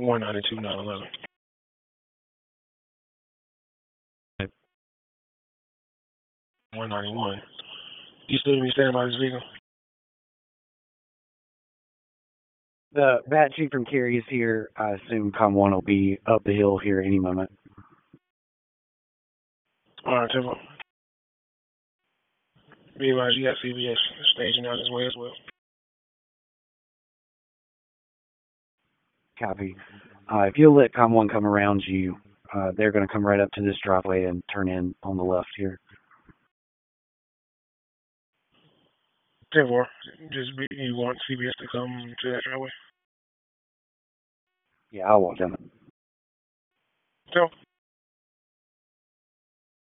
192 911. 191. You still be standing by this vehicle? The bat chief from Cary is here. I assume Com 1 will be up the hill here any moment. Alright, Temple. Be advised, you got CBS staging out this way as well. Copy. If you'll let Com 1 come around you, they're going to come right up to this driveway and turn in on the left here. 10-4. You want CBS to come to that driveway? Yeah, I'll walk down it. So,